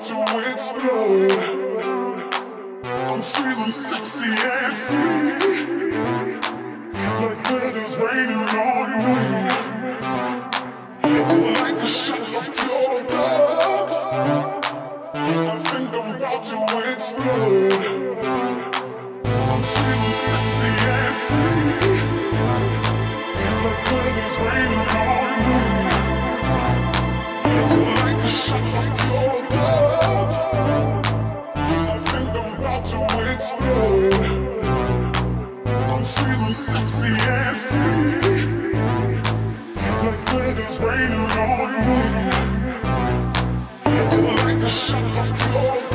to explode. I'm feeling sexy and free, like glitters raining on me. I'm like a shot of pure gold. I think I'm about to explode. I'm feeling sexy and free, like glitters raining on me. I'm like a shot of pure gold. I think I'm about to explode. I'm feeling sexy and free, like glitters raining on me. I'm like a shot of pure gold.